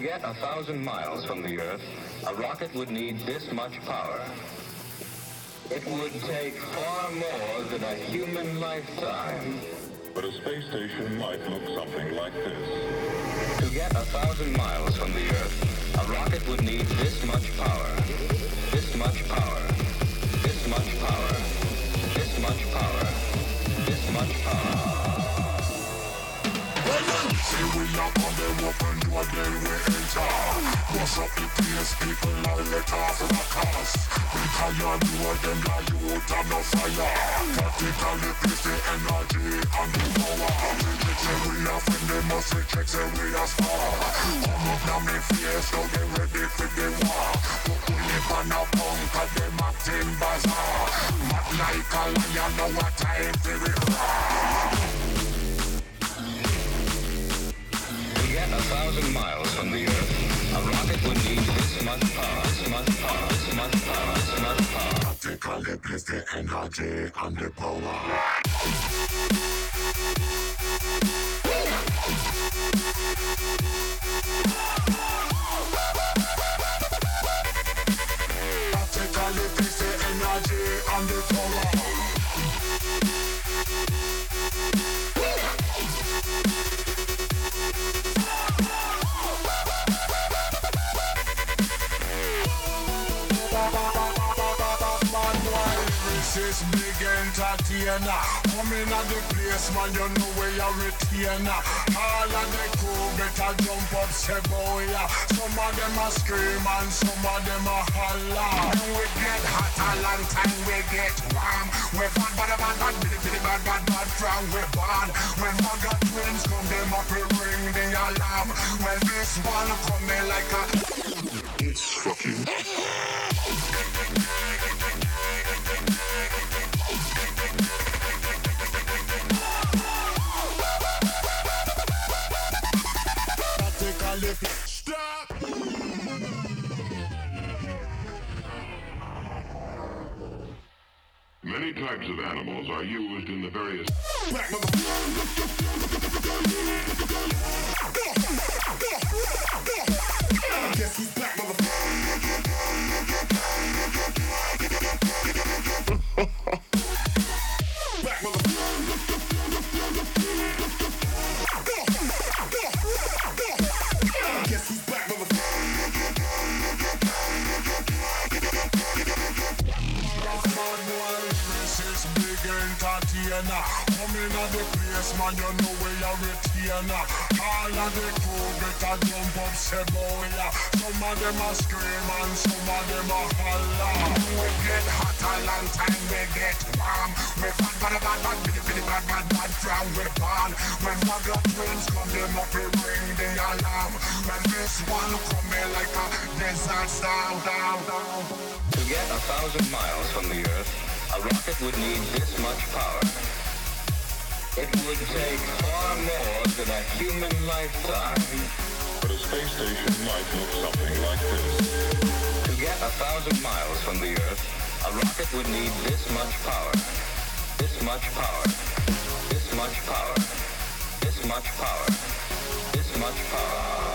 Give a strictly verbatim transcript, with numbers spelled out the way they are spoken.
get a thousand miles from the Earth, a rocket would need this much power. It would take far more than a human lifetime. But a space station might look something like this. To get a thousand miles from the Earth, a rocket would need this much power. This much power. This much power. This much power. This much power. See we up on them open door, then we enter. Bust up the place, people now let off the cars. We call your door, then the youth and no fire. Practically place the energy and the power. Say we are friend, they must reject, say we are star. Come up now me face, now they ready for the war. Put the lip on a punk, cause them acting bazaar. Mad like a lion, know what time for it roar. Get a thousand miles from the Earth, a rocket would need this much power, this much power, this much power, this much power. Practically place the energy and the power. Practically place the energy and the power. This big entertainer, coming at the place, man, you know where you're retainer. All of the crew better jump up, say boy, yeah. Some of them a scream and some of them a holler. When we get hot a long time, we get warm. We're bad, bad, bad, bad, bitty, bitty, bad, bad, bad, from we born. When we got twins come, them up and ring the alarm. When this one come in like a, it's fucking stop! Many types of animals are used in the various... Back, guess who's back, motherfucker? Back, motherfucker. Guess who's back, entertainer, coming at the place, man, you know where you're retainer. All of the crew better jump up, say boy, yeah. Some of them a scream and some of them a holler. We get hot a long time, we get warm. We bad, bad, bad, bad, bitty, bitty, bad, bad, bad, from we born. When mother twins come, them up and ring the alarm. When this one come in like a desert storm, down, down. To get a thousand miles from the Earth, a rocket would need this much power. It would take far more than a human lifetime. But a space station might look something like this. To get a thousand miles from the Earth, a rocket would need this much power. This much power. This much power. This much power. This much power.